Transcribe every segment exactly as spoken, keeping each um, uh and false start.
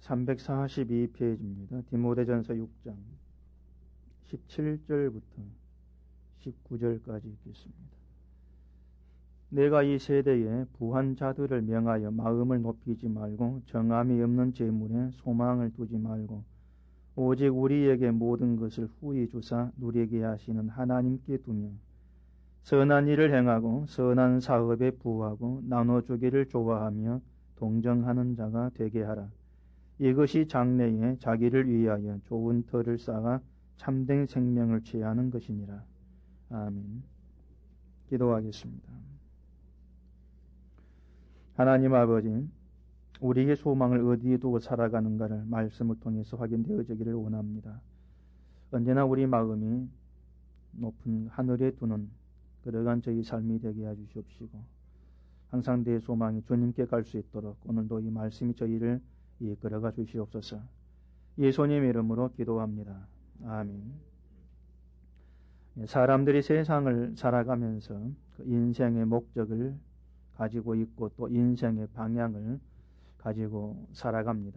삼백사십이 페이지입니다. 디모데전서 육 장 십칠 절부터 십구 절까지 읽겠습니다. 내가 이 세대에 부한 자들을 명하여 마음을 높이지 말고 정함이 없는 재물에 소망을 두지 말고 오직 우리에게 모든 것을 후히 주사 누리게 하시는 하나님께 두며 선한 일을 행하고 선한 사업에 부하고 나눠주기를 좋아하며 동정하는 자가 되게 하라. 이것이 장래에 자기를 위하여 좋은 터를 쌓아 참된 생명을 취하는 것이니라. 아멘. 기도하겠습니다. 하나님 아버지, 우리의 소망을 어디에 두고 살아가는가를 말씀을 통해서 확인되어지기를 원합니다. 언제나 우리 마음이 높은 하늘에 두는 그러한 저희 삶이 되게 해주시옵시고 항상 내 소망이 주님께 갈 수 있도록 오늘도 이 말씀이 저희를 이끌어가 주시옵소서. 예수님 이름으로 기도합니다. 아멘. 사람들이 세상을 살아가면서 그 인생의 목적을 가지고 있고 또 인생의 방향을 가지고 살아갑니다.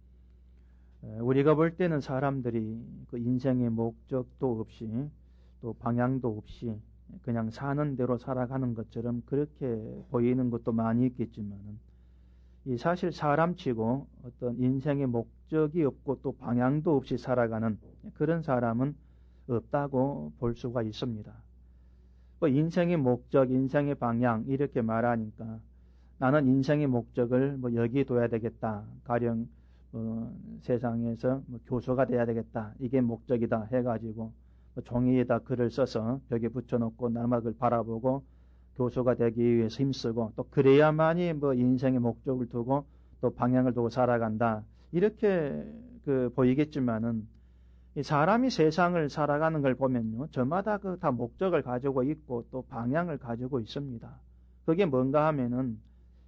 우리가 볼 때는 사람들이 그 인생의 목적도 없이 또 방향도 없이 그냥 사는 대로 살아가는 것처럼 그렇게 보이는 것도 많이 있겠지만은 이 사실 사람치고 어떤 인생의 목적이 없고 또 방향도 없이 살아가는 그런 사람은 없다고 볼 수가 있습니다. 뭐 인생의 목적, 인생의 방향 이렇게 말하니까 나는 인생의 목적을 뭐 여기 둬야 되겠다. 가령 뭐 세상에서 뭐 교수가 돼야 되겠다. 이게 목적이다 해가지고 뭐 종이에다 글을 써서 벽에 붙여놓고 날마다 그걸 바라보고 교수가 되기 위해서 힘쓰고 또 그래야만이 뭐 인생의 목적을 두고 또 방향을 두고 살아간다. 이렇게 그 보이겠지만은 이 사람이 세상을 살아가는 걸 보면요. 저마다 그 다 목적을 가지고 있고 또 방향을 가지고 있습니다. 그게 뭔가 하면은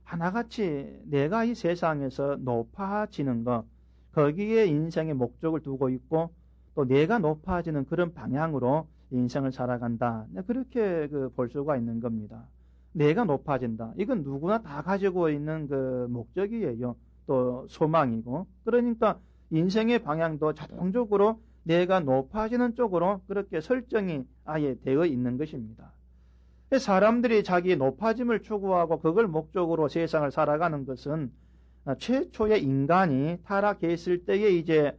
하나같이 내가 이 세상에서 높아지는 것, 거기에 인생의 목적을 두고 있고 또 내가 높아지는 그런 방향으로 인생을 살아간다. 그렇게 그 볼 수가 있는 겁니다. 내가 높아진다. 이건 누구나 다 가지고 있는 그 목적이에요. 또 소망이고. 그러니까 인생의 방향도 자동적으로 내가 높아지는 쪽으로 그렇게 설정이 아예 되어 있는 것입니다. 사람들이 자기의 높아짐을 추구하고 그걸 목적으로 세상을 살아가는 것은 최초의 인간이 타락했을 때에 이제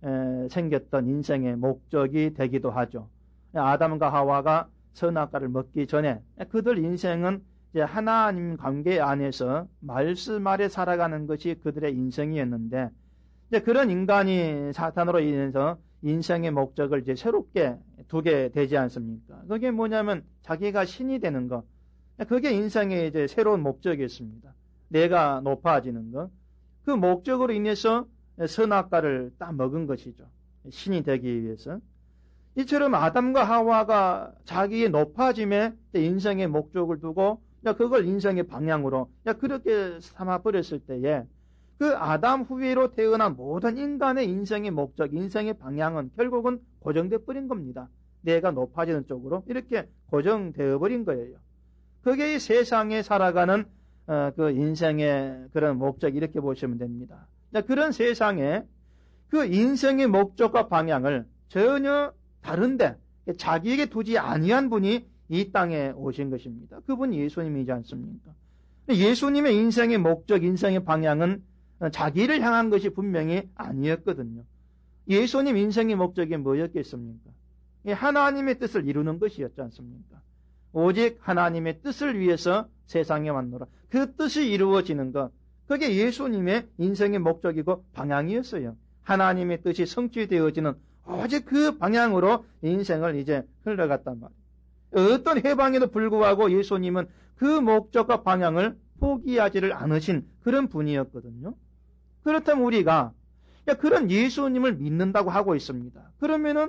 생겼던 인생의 목적이 되기도 하죠. 아담과 하와가 선악과를 먹기 전에 그들 인생은 이제 하나님 관계 안에서 말씀 아래 살아가는 것이 그들의 인생이었는데 이제 그런 인간이 사탄으로 인해서 인생의 목적을 이제 새롭게 두게 되지 않습니까? 그게 뭐냐면 자기가 신이 되는 것. 그게 인생의 이제 새로운 목적이었습니다. 내가 높아지는 것. 그 목적으로 인해서 선악과를 딱 먹은 것이죠. 신이 되기 위해서. 이처럼 아담과 하와가 자기의 높아짐에 인생의 목적을 두고 그걸 인생의 방향으로 그렇게 삼아버렸을 때에 그 아담 후예로 태어난 모든 인간의 인생의 목적, 인생의 방향은 결국은 고정되어 버린 겁니다. 내가 높아지는 쪽으로 이렇게 고정되어 버린 거예요. 그게 이 세상에 살아가는 어, 그 인생의 그런 목적 이렇게 보시면 됩니다. 그런 세상에 그 인생의 목적과 방향을 전혀 다른데 자기에게 두지 아니한 분이 이 땅에 오신 것입니다. 그분이 예수님이지 않습니까? 예수님의 인생의 목적, 인생의 방향은 자기를 향한 것이 분명히 아니었거든요. 예수님 인생의 목적이 뭐였겠습니까? 하나님의 뜻을 이루는 것이었지 않습니까? 오직 하나님의 뜻을 위해서 세상에 왔노라. 그 뜻이 이루어지는 것, 그게 예수님의 인생의 목적이고 방향이었어요. 하나님의 뜻이 성취되어지는 오직 그 방향으로 인생을 이제 흘러갔단 말이에요. 어떤 해방에도 불구하고 예수님은 그 목적과 방향을 포기하지를 않으신 그런 분이었거든요. 그렇다면 우리가 그런 예수님을 믿는다고 하고 있습니다. 그러면은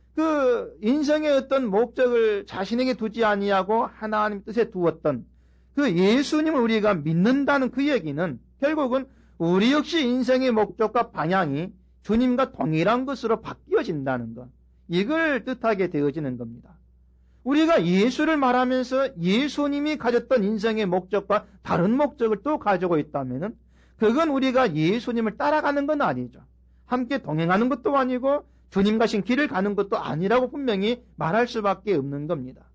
그 인생의 어떤 목적을 자신에게 두지 아니하고 하나님 뜻에 두었던 그 예수님을 우리가 믿는다는 그 얘기는 결국은 우리 역시 인생의 목적과 방향이 주님과 동일한 것으로 바뀌어진다는 것. 이걸 뜻하게 되어지는 겁니다. 우리가 예수를 말하면서 예수님이 가졌던 인생의 목적과 다른 목적을 또 가지고 있다면은 그건 우리가 예수님을 따라가는 건 아니죠. 함께 동행하는 것도 아니고 주님 가신 길을 가는 것도 아니라고 분명히 말할 수밖에 없는 겁니다.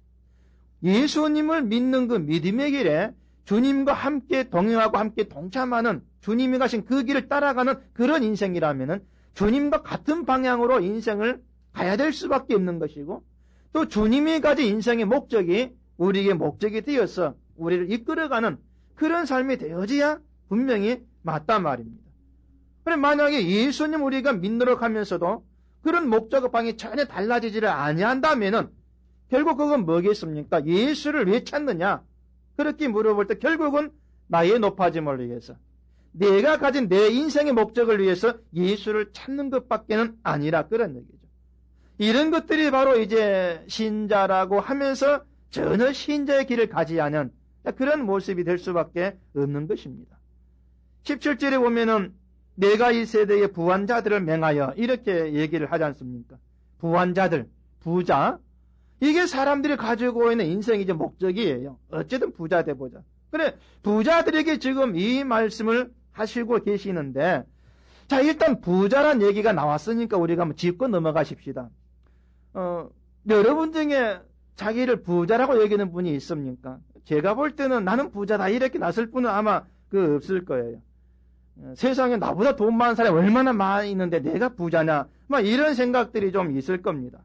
예수님을 믿는 그 믿음의 길에 주님과 함께 동행하고 함께 동참하는 주님이 가신 그 길을 따라가는 그런 인생이라면은 주님과 같은 방향으로 인생을 가야 될 수밖에 없는 것이고 또 주님이 가진 인생의 목적이 우리에게 목적이 되어서 우리를 이끌어가는 그런 삶이 되어져야 분명히 맞단 말입니다. 그런데 만약에 예수님 우리가 믿도록 하면서도 그런 목적과 방이 전혀 달라지지를 아니한다면은 결국 그건 뭐겠습니까? 예수를 왜 찾느냐? 그렇게 물어볼 때 결국은 나의 높아짐을 위해서 내가 가진 내 인생의 목적을 위해서 예수를 찾는 것밖에는 아니라 그런 얘기죠. 이런 것들이 바로 이제 신자라고 하면서 전혀 신자의 길을 가지 않은 그런 모습이 될 수밖에 없는 것입니다. 십칠 절에 보면은 내가 이 세대의 부한자들을 맹하여 이렇게 얘기를 하지 않습니까? 부한자들, 부자. 이게 사람들이 가지고 있는 인생의 이제 목적이에요. 어쨌든 부자 돼보자. 그래, 부자들에게 지금 이 말씀을 하시고 계시는데, 자, 일단 부자란 얘기가 나왔으니까 우리가 한번 짚고 넘어가십시다. 어, 여러분 중에 자기를 부자라고 여기는 분이 있습니까? 제가 볼 때는 나는 부자다 이렇게 나설 분은 아마 그 없을 거예요. 세상에 나보다 돈 많은 사람이 얼마나 많이 있는데 내가 부자냐? 막 이런 생각들이 좀 있을 겁니다.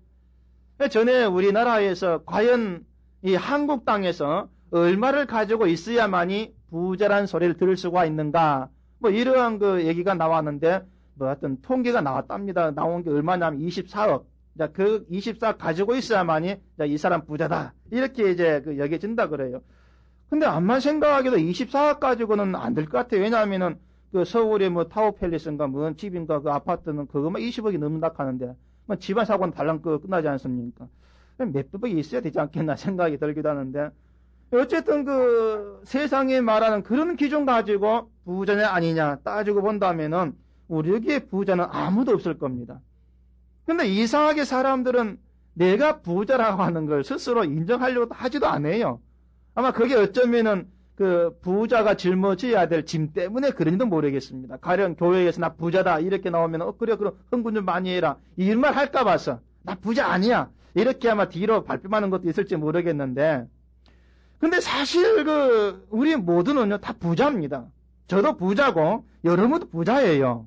전에 우리나라에서 과연 이 한국 땅에서 얼마를 가지고 있어야만이 부자란 소리를 들을 수가 있는가? 뭐 이러한 그 얘기가 나왔는데 뭐 어떤 통계가 나왔답니다. 나온 게 얼마냐면 이십사억. 자, 그 이십사억 가지고 있어야만이 자, 이 사람 부자다. 이렇게 이제 그 여겨진다 그래요. 근데 암만 생각하기도 이십사억 가지고는 안 될 것 같아요. 왜냐하면은 그 서울에 뭐 타워팰리스인가 뭔 집인가 그 아파트는 그거만 이십억이 넘는다 하는데 뭐 집안 사고는 달랑 그 끝나지 않습니까? 몇백억이 있어야 되지 않겠나 생각이 들기도 하는데 어쨌든 그 세상에 말하는 그런 기준 가지고 부자냐 아니냐 따지고 본다면은 우리 여기에 부자는 아무도 없을 겁니다. 근데 이상하게 사람들은 내가 부자라고 하는 걸 스스로 인정하려고 하지도 않아요. 아마 그게 어쩌면은 그 부자가 짊어져야 될 짐 때문에 그런지도 모르겠습니다. 가령 교회에서 나 부자다 이렇게 나오면 어 그래 그럼 헌금 좀 많이 해라 이런 말 할까 봐서 나 부자 아니야 이렇게 아마 뒤로 발뺌하는 것도 있을지 모르겠는데 근데 사실 그 우리 모두는요 다 부자입니다. 저도 부자고 여러분도 부자예요.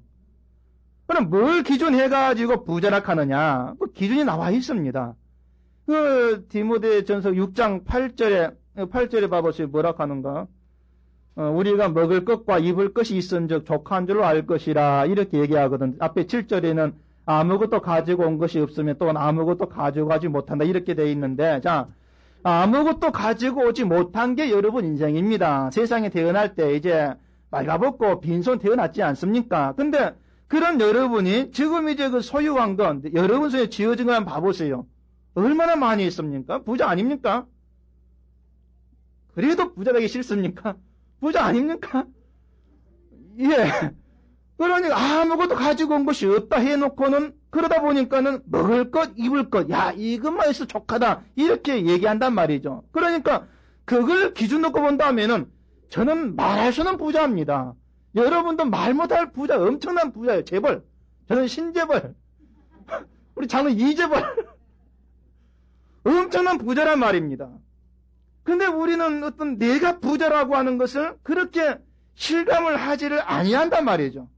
그럼 뭘 기준해가지고 부자라 하느냐 그 기준이 나와 있습니다. 그 디모데전서 육 장 팔 절에 팔 절에 봐보세요. 뭐라 하는가? 어, 우리가 먹을 것과 입을 것이 있은즉 족한 줄로 알 것이라 이렇게 얘기하거든. 앞에 칠 절에는 아무것도 가지고 온 것이 없으면 또 아무것도 가지고 가지 못한다 이렇게 돼 있는데 자 아무것도 가지고 오지 못한 게 여러분 인생입니다. 세상에 태어날 때 이제 말가벗고 빈손 태어났지 않습니까? 근데 그런 여러분이 지금 이제 그 소유한 건 여러분 손에 쥐어진 거 한번 봐보세요. 얼마나 많이 있습니까? 부자 아닙니까? 그래도 부자 되기 싫습니까? 부자 아닙니까? 예. 그러니까 아무것도 가지고 온 것이 없다 해놓고는 그러다 보니까는 먹을 것, 입을 것, 야, 이것만 있어 족하다. 이렇게 얘기한단 말이죠. 그러니까 그걸 기준 놓고 본다면은 저는 말할 수는 부자입니다. 여러분도 말 못할 부자, 엄청난 부자예요. 재벌. 저는 신재벌. 우리 장로 이재벌. 엄청난 부자란 말입니다. 근데 우리는 어떤 내가 부자라고 하는 것을 그렇게 실감을 하지를 아니한단 말이죠.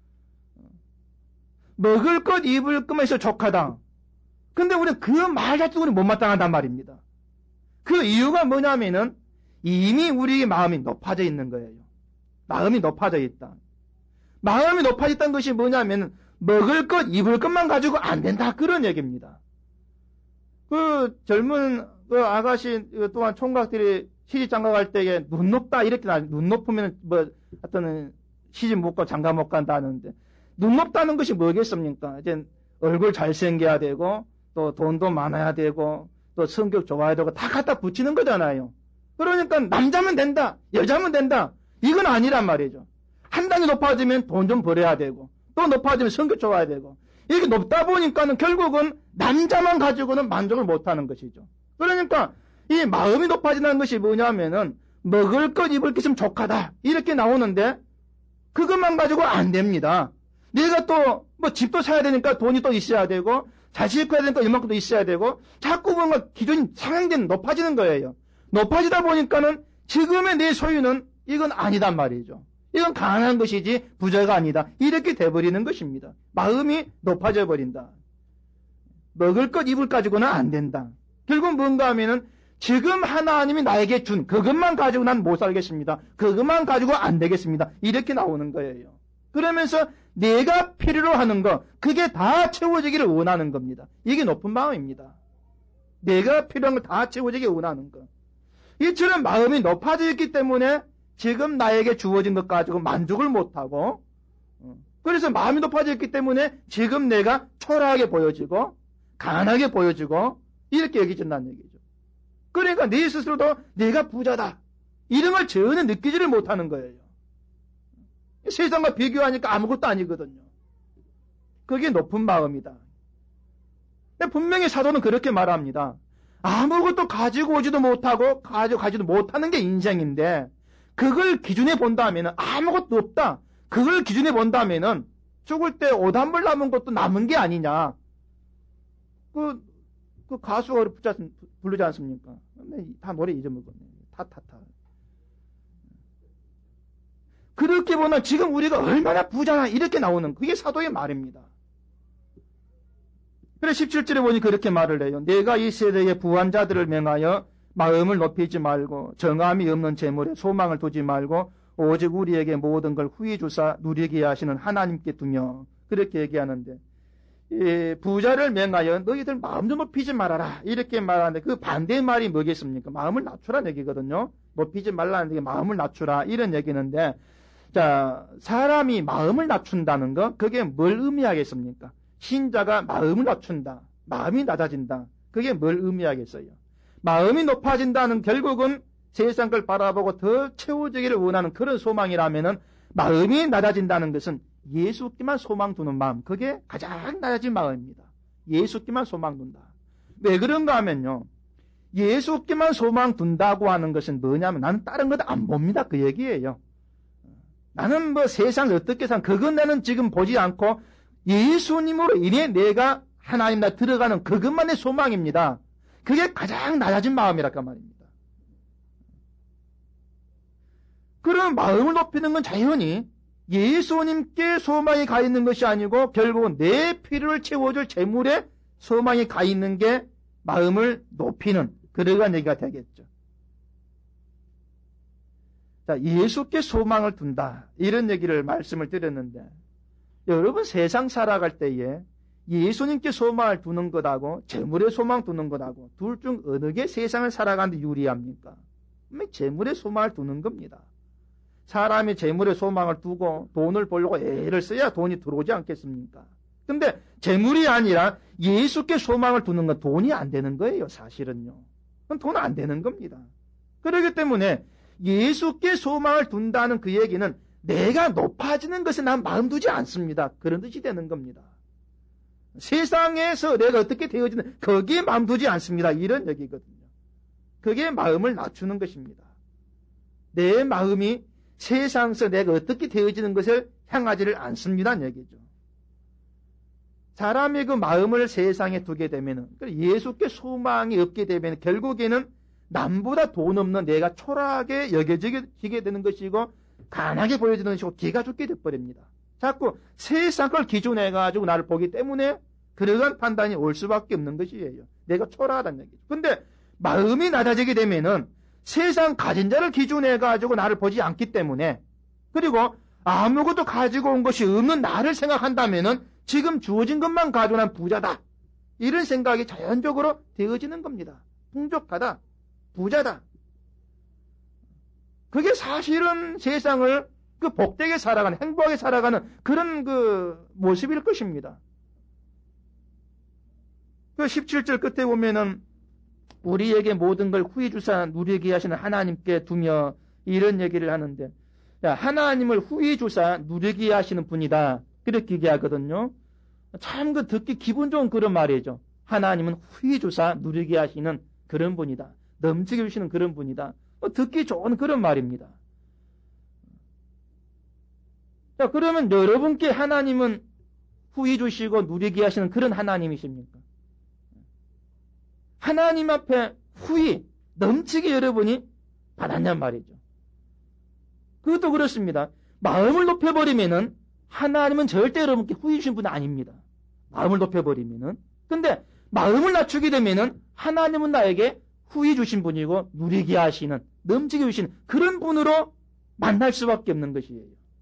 먹을 것, 입을 것만 있어 족하다. 근데 우리는 그 말 자체가 우리 못마땅하단 말입니다. 그 이유가 뭐냐면은 이미 우리 마음이 높아져 있는 거예요. 마음이 높아져 있다. 마음이 높아져 있다는 것이 뭐냐면 먹을 것, 입을 것만 가지고 안 된다. 그런 얘기입니다. 그 젊은 그 아가씨 또한 총각들이 시집 장가 갈 때에 눈 높다 이렇게 나 눈 높으면 뭐 어떤 시집 못 가 장가 못 간다 하는데 눈 높다는 것이 뭐겠습니까? 이제 얼굴 잘생겨야 되고 또 돈도 많아야 되고 또 성격 좋아야 되고 다 갖다 붙이는 거잖아요. 그러니까 남자면 된다, 여자면 된다 이건 아니란 말이죠. 한 단계 높아지면 돈 좀 벌어야 되고 또 높아지면 성격 좋아야 되고 이렇게 높다 보니까는 결국은 남자만 가지고는 만족을 못하는 것이죠. 그러니까 이 마음이 높아진다는 것이 뭐냐면은 먹을 것 입을 것 있으면 족하다 이렇게 나오는데 그것만 가지고 안 됩니다. 내가 또 뭐 집도 사야 되니까 돈이 또 있어야 되고 자식 커야 되니까 이만큼도 있어야 되고 자꾸 뭔가 기준이 상향되는 높아지는 거예요. 높아지다 보니까는 지금의 내 소유는 이건 아니단 말이죠. 이건 가난한 것이지 부자가 아니다. 이렇게 돼버리는 것입니다. 마음이 높아져 버린다. 먹을 것 입을 가지고는 안 된다. 결국 뭔가 하면은 지금 하나님이 나에게 준 그것만 가지고 난 못 살겠습니다. 그것만 가지고 안 되겠습니다. 이렇게 나오는 거예요. 그러면서 내가 필요로 하는 거 그게 다 채워지기를 원하는 겁니다. 이게 높은 마음입니다. 내가 필요한 걸 다 채워지기 원하는 거. 이처럼 마음이 높아져 있기 때문에 지금 나에게 주어진 것 가지고 만족을 못하고 그래서 마음이 높아져 있기 때문에 지금 내가 초라하게 보여지고 가난하게 보여지고 이렇게 여기진다는 얘기죠. 그러니까 네 스스로도 내가 부자다. 이런 걸 전혀 느끼지를 못하는 거예요. 세상과 비교하니까 아무것도 아니거든요. 그게 높은 마음이다. 근데 분명히 사도는 그렇게 말합니다. 아무것도 가지고 오지도 못하고 가지고 가지도 못하는 게 인생인데 그걸 기준에 본다면 아무것도 없다. 그걸 기준에 본다면 죽을 때 오단벌 남은 것도 남은 게 아니냐. 그, 그 가수가 부르지 않습니까? 다 노래 잊어먹었네. 타타타. 그렇게 보면 지금 우리가 얼마나 부자나 이렇게 나오는 그게 사도의 말입니다. 그래 십칠 절에 보니 그렇게 말을 해요. 내가 이 세대의 부한 자들을 명하여 마음을 높이지 말고 정함이 없는 재물에 소망을 두지 말고 오직 우리에게 모든 걸 후히 주사 누리게 하시는 하나님께 두며 그렇게 얘기하는데 이 부자를 명하여 너희들 마음 좀 높이지 말아라 이렇게 말하는데 그 반대의 말이 뭐겠습니까? 마음을 낮추라는 얘기거든요. 높이지 말라는 얘기 마음을 낮추라 이런 얘기인데 자 사람이 마음을 낮춘다는 거 그게 뭘 의미하겠습니까? 신자가 마음을 낮춘다. 마음이 낮아진다. 그게 뭘 의미하겠어요? 마음이 높아진다는 결국은 세상 걸 바라보고 더 채워지기를 원하는 그런 소망이라면은 마음이 낮아진다는 것은 예수께만 소망 두는 마음. 그게 가장 낮아진 마음입니다. 예수께만 소망 둔다. 왜 그런가 하면요. 예수께만 소망 둔다고 하는 것은 뭐냐면 나는 다른 것 안 봅니다. 그 얘기예요. 나는 뭐 세상을 어떻게 산 그건 나는 지금 보지 않고 예수님으로 인해 내가 하나님 나 들어가는 그것만의 소망입니다. 그게 가장 낮아진 마음이랄까 말입니다. 그런 마음을 높이는 건 자연히 예수님께 소망이 가 있는 것이 아니고 결국은 내 필요를 채워줄 재물에 소망이 가 있는 게 마음을 높이는 그러한 얘기가 되겠죠. 자, 예수께 소망을 둔다. 이런 얘기를 말씀을 드렸는데 여러분 세상 살아갈 때에 예수님께 소망을 두는 것하고 재물에 소망 두는 것하고 둘 중 어느 게 세상을 살아가는데 유리합니까? 재물에 소망을 두는 겁니다. 사람이 재물에 소망을 두고 돈을 벌려고 애를 써야 돈이 들어오지 않겠습니까? 근데 재물이 아니라 예수께 소망을 두는 건 돈이 안 되는 거예요, 사실은요. 그건 돈 안 되는 겁니다. 그렇기 때문에 예수께 소망을 둔다는 그 얘기는 내가 높아지는 것에 난 마음 두지 않습니다. 그런 뜻이 되는 겁니다. 세상에서 내가 어떻게 되어지는 거기에 마음 두지 않습니다. 이런 얘기거든요. 그게 마음을 낮추는 것입니다. 내 마음이 세상에서 내가 어떻게 되어지는 것을 향하지를 않습니다는 얘기죠. 사람의 그 마음을 세상에 두게 되면 예수께 소망이 없게 되면 결국에는 남보다 돈 없는 내가 초라하게 여겨지게 되는 것이고 가난하게 보여지는 것이고 기가 죽게 돼버립니다. 자꾸 세상 걸 기준해가지고 나를 보기 때문에 그러한 판단이 올 수밖에 없는 것이에요. 내가 초라하다는 얘기죠. 근데 마음이 낮아지게 되면은 세상 가진 자를 기준해가지고 나를 보지 않기 때문에 그리고 아무것도 가지고 온 것이 없는 나를 생각한다면은 지금 주어진 것만 가지고 난 부자다. 이런 생각이 자연적으로 되어지는 겁니다. 풍족하다. 부자다. 그게 사실은 세상을 그 복되게 살아가는, 행복하게 살아가는 그런 그 모습일 것입니다. 그 십칠 절 끝에 보면은 우리에게 모든 걸 후히 주사 누리게 하시는 하나님께 두며 이런 얘기를 하는데, 야, 하나님을 후히 주사 누리게 하시는 분이다. 그렇게 얘기하거든요. 참 그 듣기 기분 좋은 그런 말이죠. 하나님은 후히 주사 누리게 하시는 그런 분이다. 넘치게 주시는 그런 분이다. 듣기 좋은 그런 말입니다. 자, 그러면 여러분께 하나님은 후히 주시고 누리게 하시는 그런 하나님이십니까? 하나님 앞에 후히 넘치게 여러분이 받았냔 말이죠. 그것도 그렇습니다. 마음을 높여버리면은 하나님은 절대 여러분께 후히 주신 분은 아닙니다. 마음을 높여버리면은. 근데 마음을 낮추게 되면은 하나님은 나에게 후히 주신 분이고 누리게 하시는, 넘치게 주시는 그런 분으로 만날 수밖에 없는 것이에요.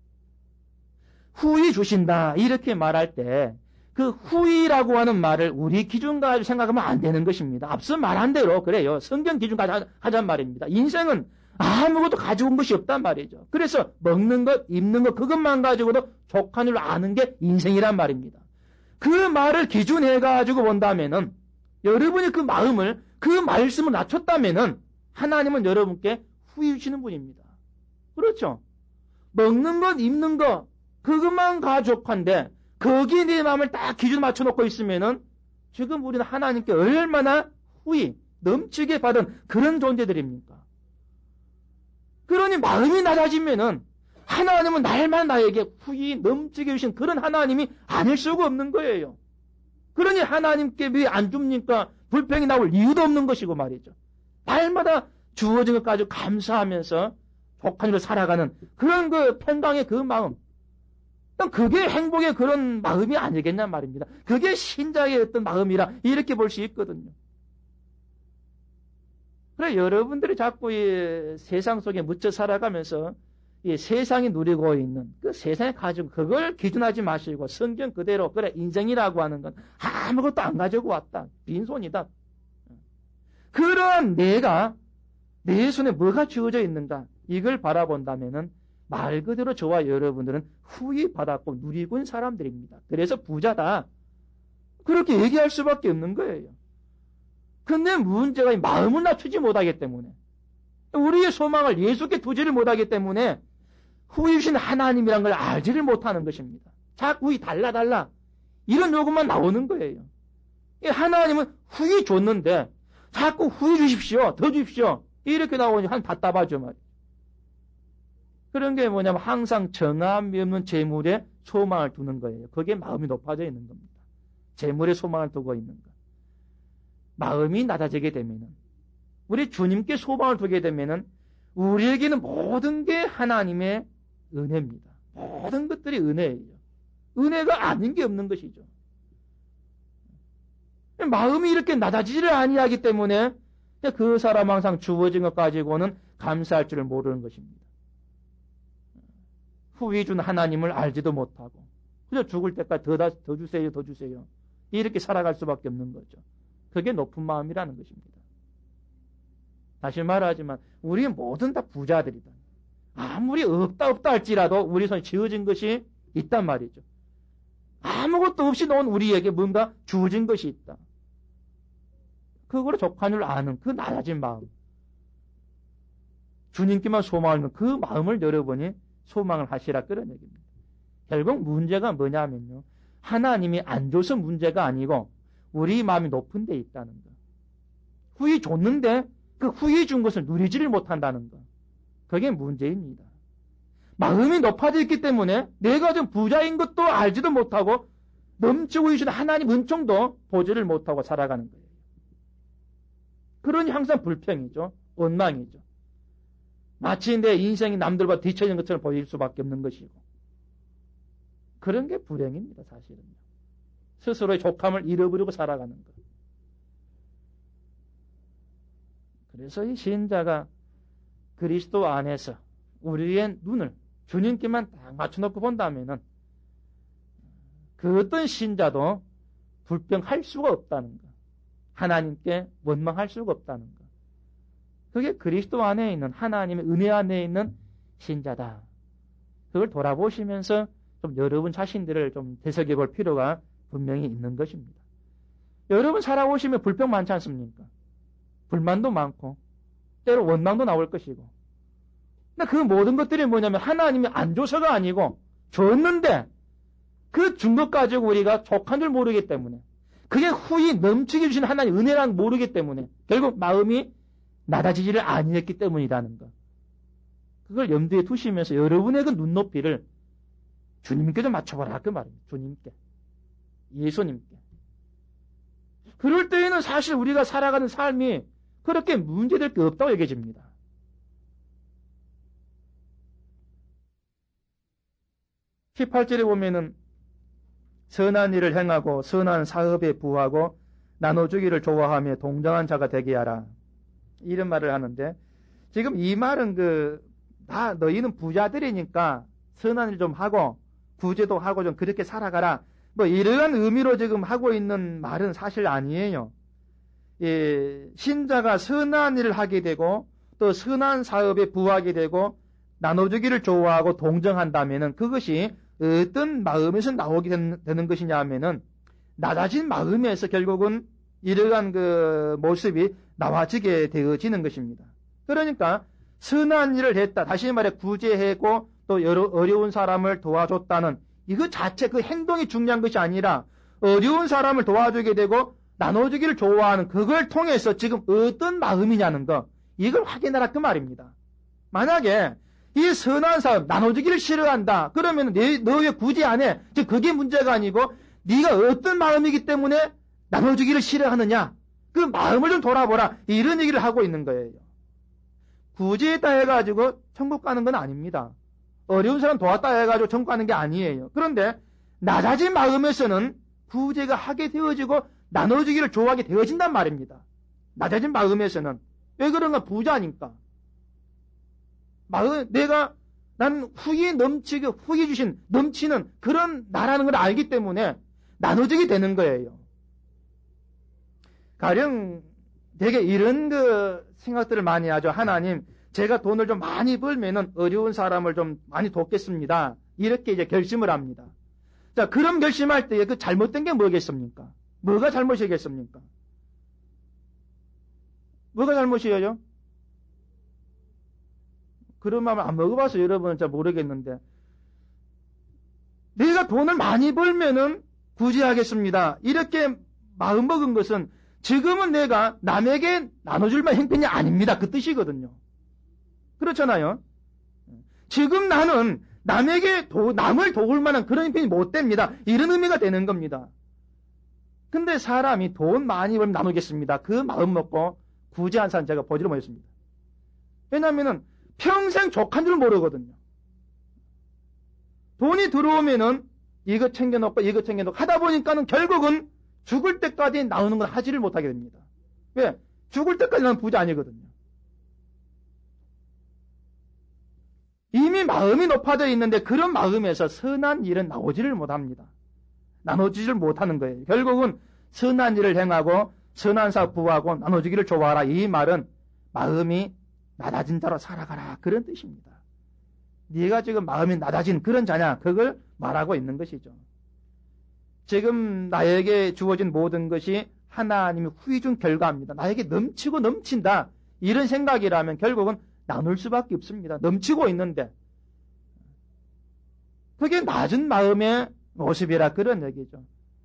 후히 주신다 이렇게 말할 때 그 후히라고 하는 말을 우리 기준 가지고 생각하면 안 되는 것입니다. 앞서 말한 대로 그래요. 성경 기준 가지고 하자는 말입니다. 인생은 아무것도 가지고 온 것이 없단 말이죠. 그래서 먹는 것, 입는 것 그것만 가지고도 족한 줄 아는 게 인생이란 말입니다. 그 말을 기준해가지고 본다면은 여러분이 그 마음을 그 말씀을 낮췄다면은 하나님은 여러분께 후히 주시는 분입니다. 그렇죠? 먹는 것, 입는 것 그것만 가족한데 거기에 내 마음을 딱 기준 맞춰놓고 있으면은 지금 우리는 하나님께 얼마나 후히 넘치게 받은 그런 존재들입니까? 그러니 마음이 낮아지면은 하나님은 날만 나에게 후히 넘치게 주신 그런 하나님이 아닐 수가 없는 거예요. 그러니 하나님께 왜 안 줍니까? 불평이 나올 이유도 없는 것이고 말이죠. 날마다 주어진 것 가지고 감사하면서 족한 일로 살아가는 그런 그 평강의 그 마음. 그게 행복의 그런 마음이 아니겠냐 말입니다. 그게 신자의 어떤 마음이라 이렇게 볼 수 있거든요. 그래 여러분들이 자꾸 이 세상 속에 묻혀 살아가면서 이 세상이 누리고 있는 그 세상에 가지고 그걸 기준하지 마시고 성경 그대로 그래 인생이라고 하는 건 아무것도 안 가지고 왔다. 빈손이다. 그런 내가 내 손에 뭐가 주어져 있는가 이걸 바라본다면은 말 그대로 저와 여러분들은 후히 받았고 누리고 있는 사람들입니다. 그래서 부자다. 그렇게 얘기할 수밖에 없는 거예요. 근데 문제가 마음을 낮추지 못하기 때문에 우리의 소망을 예수께 두지를 못하기 때문에 후히 주신 하나님이란 걸 알지를 못하는 것입니다. 자꾸 이 달라 달라 이런 요구만 나오는 거예요. 하나님은 후히 줬는데 자꾸 후히 주십시오. 더 주십시오. 이렇게 나오니 한 답답하죠 말이에요. 그런 게 뭐냐면 항상 정함이 없는 재물에 소망을 두는 거예요. 그게 마음이 높아져 있는 겁니다. 재물에 소망을 두고 있는 것. 마음이 낮아지게 되면은 우리 주님께 소망을 두게 되면은 우리에게는 모든 게 하나님의 은혜입니다. 모든 것들이 은혜예요. 은혜가 아닌 게 없는 것이죠. 마음이 이렇게 낮아지지를 아니하기 때문에 그 사람 항상 주어진 것 가지고는 감사할 줄을 모르는 것입니다. 후히 준 하나님을 알지도 못하고 그저 죽을 때까지 더, 더 주세요 더 주세요 이렇게 살아갈 수밖에 없는 거죠. 그게 높은 마음이라는 것입니다. 다시 말하지만 우리 모든 다 부자들이다. 아무리 없다 없다 할지라도 우리 손에 지어진 것이 있단 말이죠. 아무것도 없이 놓은 우리에게 뭔가 주어진 것이 있다. 그거로 족한 줄 아는 그 낮아진 마음. 주님께만 소망하는 그 마음을 여러분이 소망을 하시라 그런 얘기입니다. 결국 문제가 뭐냐면요. 하나님이 안 줘서 문제가 아니고 우리 마음이 높은 데 있다는 거. 후히 줬는데 그 후히 준 것을 누리지를 못한다는 거. 그게 문제입니다. 마음이 높아져 있기 때문에 내가 좀 부자인 것도 알지도 못하고 넘치고 계신 하나님 은총도 보지를 못하고 살아가는 거예요. 그러니 항상 불평이죠. 원망이죠. 마치 내 인생이 남들보다 뒤처진 것처럼 보일 수밖에 없는 것이고 그런 게 불행입니다. 사실은요. 스스로의 족함을 잃어버리고 살아가는 것. 그래서 이 신자가 그리스도 안에서 우리의 눈을 주님께만 딱 맞춰놓고 본다면은 그 어떤 신자도 불평할 수가 없다는 것. 하나님께 원망할 수가 없다는 것. 그게 그리스도 안에 있는 하나님의 은혜 안에 있는 신자다. 그걸 돌아보시면서 좀 여러분 자신들을 좀 되새겨 볼 필요가 분명히 있는 것입니다. 여러분 살아오시면 불평 많지 않습니까? 불만도 많고 때로 원망도 나올 것이고 근데 그 모든 것들이 뭐냐면 하나님이 안 줘서가 아니고 줬는데 그 준 것 가지고 우리가 족한 줄 모르기 때문에 그게 후히 넘치게 주신 하나님 은혜란 모르기 때문에 결국 마음이 낮아지지를 아니했기 때문이라는 것. 그걸 염두에 두시면서 여러분의 그 눈높이를 주님께 좀 맞춰봐라 그 말입니다. 주님께. 예수님께. 그럴 때에는 사실 우리가 살아가는 삶이 그렇게 문제될 게 없다고 여겨집니다. 십팔 절에 보면은 선한 일을 행하고 선한 사업에 부하고 나눠주기를 좋아하며 동정한 자가 되게 하라. 이런 말을 하는데 지금 이 말은 그, 다 너희는 부자들이니까 선한 일 좀 하고 구제도 하고 좀 그렇게 살아가라. 뭐 이러한 의미로 지금 하고 있는 말은 사실 아니에요. 예, 신자가 선한 일을 하게 되고 또 선한 사업에 부하게 되고 나눠주기를 좋아하고 동정한다면은 그것이 어떤 마음에서 나오게 되는, 되는 것이냐 하면은 낮아진 마음에서 결국은 이러한 그 모습이 나와지게 되어지는 것입니다. 그러니까 선한 일을 했다. 다시 말해 구제했고 또 여러 어려운 사람을 도와줬다는 이거 자체 그 행동이 중요한 것이 아니라 어려운 사람을 도와주게 되고 나눠주기를 좋아하는 그걸 통해서 지금 어떤 마음이냐는 거 이걸 확인하라 그 말입니다. 만약에 이 선한 사업 나눠주기를 싫어한다. 그러면 너 왜 구제 안 해? 즉 그게 문제가 아니고 네가 어떤 마음이기 때문에 나눠주기를 싫어하느냐? 그 마음을 좀 돌아보라. 이런 얘기를 하고 있는 거예요. 구제했다 해가지고 천국 가는 건 아닙니다. 어려운 사람 도왔다 해가지고 천국 가는 게 아니에요. 그런데 낮아진 마음에서는 구제가 하게 되어지고 나눠주기를 좋아하게 되어진단 말입니다. 낮아진 마음에서는. 왜 그런가? 부자니까. 마음, 내가, 난 후이 넘치게, 후이 주신, 넘치는 그런 나라는 걸 알기 때문에 나눠주게 되는 거예요. 가령, 되게 이런 그 생각들을 많이 하죠. 하나님, 제가 돈을 좀 많이 벌면은 어려운 사람을 좀 많이 돕겠습니다. 이렇게 이제 결심을 합니다. 자, 그런 결심할 때 그 잘못된 게 뭐겠습니까? 뭐가 잘못이겠습니까? 뭐가 잘못이에요? 그런 마음을 안 먹어봐서 여러분은 잘 모르겠는데, 내가 돈을 많이 벌면은 구제하겠습니다. 이렇게 마음 먹은 것은 지금은 내가 남에게 나눠줄 만한 형편이 아닙니다. 그 뜻이거든요. 그렇잖아요. 지금 나는 남에게 도, 남을 도울 만한 그런 형편이 못 됩니다. 이런 의미가 되는 겁니다. 근데 사람이 돈 많이 벌면 나누겠습니다. 그 마음 먹고 구제한 사람 제가 보지를 못했습니다. 왜냐하면은 평생 족한 줄 모르거든요. 돈이 들어오면은 이거 챙겨놓고 이거 챙겨놓고 하다 보니까는 결국은 죽을 때까지 나오는 건 하지를 못하게 됩니다. 왜? 죽을 때까지 나는 부자 아니거든요. 이미 마음이 높아져 있는데 그런 마음에서 선한 일은 나오지를 못합니다. 나눠주지를 못하는 거예요. 결국은 선한 일을 행하고 선한 사업 부하고 나눠주기를 좋아하라. 이 말은 마음이 낮아진 자로 살아가라. 그런 뜻입니다. 네가 지금 마음이 낮아진 그런 자냐? 그걸 말하고 있는 것이죠. 지금 나에게 주어진 모든 것이 하나님이 후히 준 결과입니다. 나에게 넘치고 넘친다. 이런 생각이라면 결국은 나눌 수밖에 없습니다. 넘치고 있는데. 그게 낮은 마음의 모습이라 그런 얘기죠.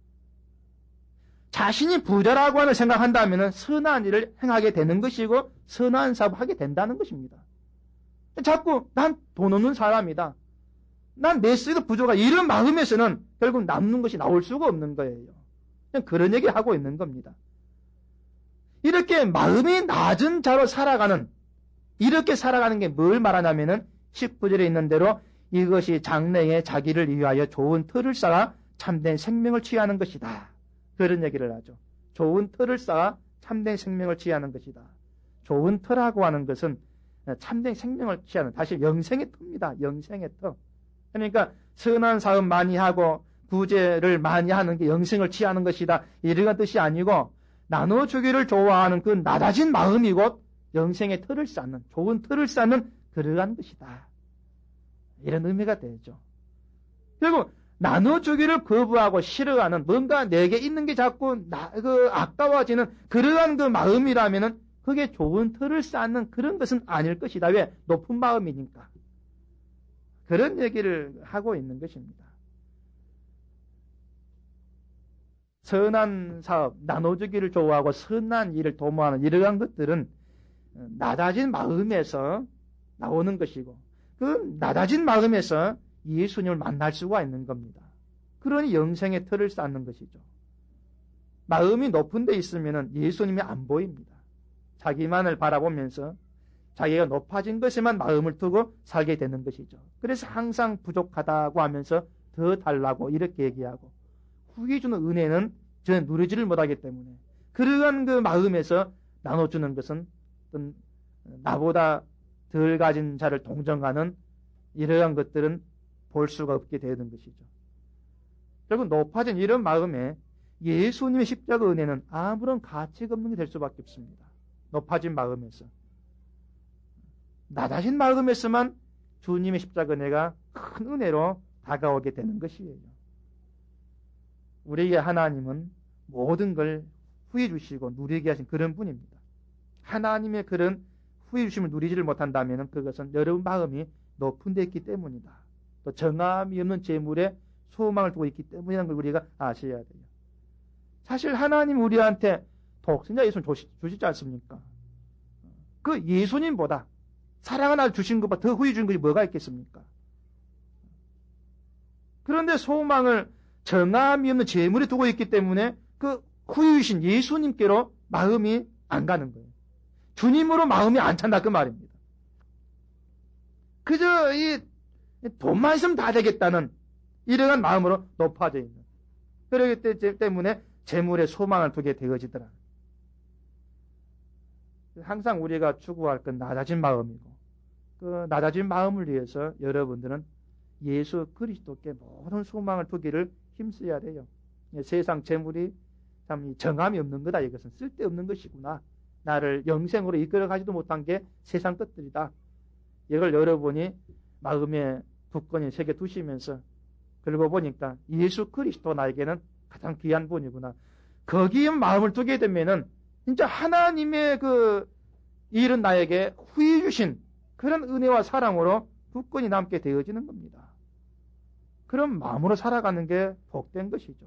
자신이 부자라고 하는 생각한다면 선한 일을 행하게 되는 것이고 선한 사업을 하게 된다는 것입니다. 자꾸 난 돈 없는 사람이다. 난 내 쓰기도 부족하다. 이런 마음에서는 결국 남는 것이 나올 수가 없는 거예요. 그냥 그런 얘기를 하고 있는 겁니다. 이렇게 마음이 낮은 자로 살아가는 이렇게 살아가는 게 뭘 말하냐면은 십구 절에 있는 대로 이것이 장래에 자기를 위하여 좋은 틀을 쌓아 참된 생명을 취하는 것이다. 그런 얘기를 하죠. 좋은 틀을 쌓아 참된 생명을 취하는 것이다. 좋은 틀하고 하는 것은 참된 생명을 취하는, 다시 영생의 터입니다. 영생의 터. 그러니까 선한 사업 많이 하고 구제를 많이 하는 게 영생을 취하는 것이다. 이런 뜻이 아니고 나눠주기를 좋아하는 그 낮아진 마음이 곧 영생의 틀을 쌓는, 좋은 틀을 쌓는 그러한 것이다. 이런 의미가 되죠. 결국 나눠주기를 거부하고 싫어하는, 뭔가 내게 있는 게 자꾸 나, 그 아까워지는 그러한 그 마음이라면은 그게 좋은 틀을 쌓는 그런 것은 아닐 것이다. 왜? 높은 마음이니까. 그런 얘기를 하고 있는 것입니다. 선한 사업, 나눠주기를 좋아하고 선한 일을 도모하는 이러한 것들은 낮아진 마음에서 나오는 것이고, 그 낮아진 마음에서 예수님을 만날 수가 있는 겁니다. 그러니 영생의 틀을 쌓는 것이죠. 마음이 높은 데 있으면 예수님이 안 보입니다. 자기만을 바라보면서 자기가 높아진 것에만 마음을 두고 살게 되는 것이죠. 그래서 항상 부족하다고 하면서 더 달라고 이렇게 얘기하고, 후히 주는 은혜는 저는 누리지를 못하기 때문에 그러한 그 마음에서 나눠주는 것은 어떤 나보다 덜 가진 자를 동정하는 이러한 것들은 볼 수가 없게 되는 것이죠. 결국 높아진 이런 마음에 예수님의 십자가 은혜는 아무런 가치가 없는 게 될 수밖에 없습니다. 높아진 마음에서. 낮아진 마음에서만 주님의 십자가 은혜가 큰 은혜로 다가오게 되는 것이에요. 우리에게 하나님은 모든 걸 후해 주시고 누리게 하신 그런 분입니다. 하나님의 그런 후해 주심을 누리지를 못한다면 그것은 여러분 마음이 높은 데 있기 때문이다. 또 정함이 없는 재물에 소망을 두고 있기 때문이라는 걸 우리가 아셔야 돼요. 사실 하나님 우리한테 독생자 예수를 주시지 않습니까? 그 예수님보다 사랑을 날 주신 것보다 더 후해 주신 것이 뭐가 있겠습니까? 그런데 소망을 정함이 없는 재물에 두고 있기 때문에 그 후해 주신 예수님께로 마음이 안 가는 거예요. 주님으로 마음이 안 찬다 그 말입니다. 그저 이 돈만 있으면 다 되겠다는 이러한 마음으로 높아져 있는. 그렇기 때문에 재물에 소망을 두게 되어지더라. 항상 우리가 추구할 건 낮아진 마음이고, 그 낮아진 마음을 위해서 여러분들은 예수 그리스도께 모든 소망을 두기를 힘써야 돼요. 세상 재물이 참 정함이 없는 거다. 이것은 쓸데없는 것이구나. 나를 영생으로 이끌어가지도 못한 게 세상 것들이다. 이걸 여러분이 마음에 굳건히 새겨 두시면서 그러고 보니까 예수 그리스도 나에게는 가장 귀한 분이구나. 거기에 마음을 두게 되면은 진짜 하나님의 그 일은 나에게 후해 주신 그런 은혜와 사랑으로 굳건히 남게 되어지는 겁니다. 그런 마음으로 살아가는 게 복된 것이죠.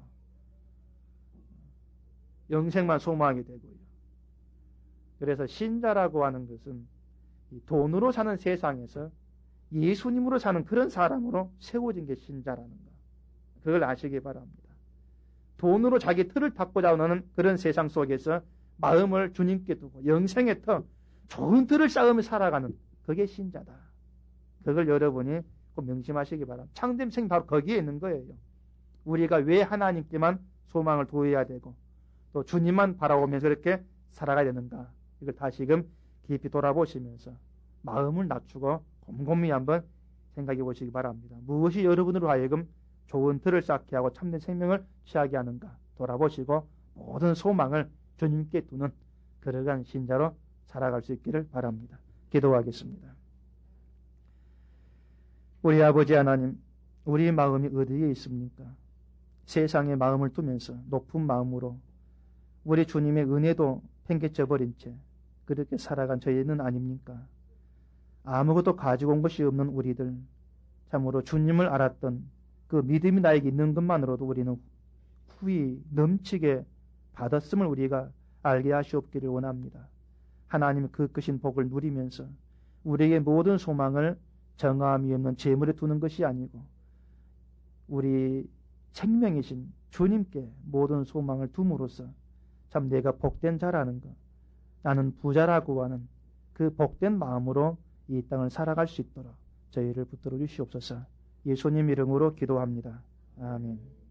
영생만 소망하게 되고요. 그래서 신자라고 하는 것은 돈으로 사는 세상에서 예수님으로 사는 그런 사람으로 세워진 게 신자라는 거. 그걸 아시기 바랍니다. 돈으로 자기 틀을 닦고자 하는 그런 세상 속에서 마음을 주님께 두고 영생의 터, 좋은 틀을 쌓으며 살아가는 그게 신자다. 그걸 여러분이 꼭 명심하시기 바랍니다. 창림생 바로 거기에 있는 거예요. 우리가 왜 하나님께만 소망을 두어야 되고 또 주님만 바라보면서 그렇게 살아가야 되는가. 이걸 다시금 깊이 돌아보시면서 마음을 낮추고 곰곰이 한번 생각해 보시기 바랍니다. 무엇이 여러분으로 하여금 좋은 틀을 쌓게 하고 참된 생명을 취하게 하는가 돌아보시고 모든 소망을 주님께 두는 그러한 신자로 살아갈 수 있기를 바랍니다. 기도하겠습니다. 우리 아버지 하나님, 우리 마음이 어디에 있습니까? 세상에 마음을 두면서 높은 마음으로 우리 주님의 은혜도 팽개쳐 버린 채 그렇게 살아간 저희는 아닙니까? 아무것도 가지고 온 것이 없는 우리들, 참으로 주님을 알았던 그 믿음이 나에게 있는 것만으로도 우리는 후히 넘치게 받았음을 우리가 알게 하시옵기를 원합니다. 하나님의 그 크신 복을 누리면서 우리에게 모든 소망을 정함이 없는 재물에 두는 것이 아니고 우리 생명이신 주님께 모든 소망을 둠으로써 참 내가 복된 자라는 것, 나는 부자라고 하는 그 복된 마음으로 이 땅을 살아갈 수 있도록 저희를 붙들어 주시옵소서. 예수님 이름으로 기도합니다. 아멘.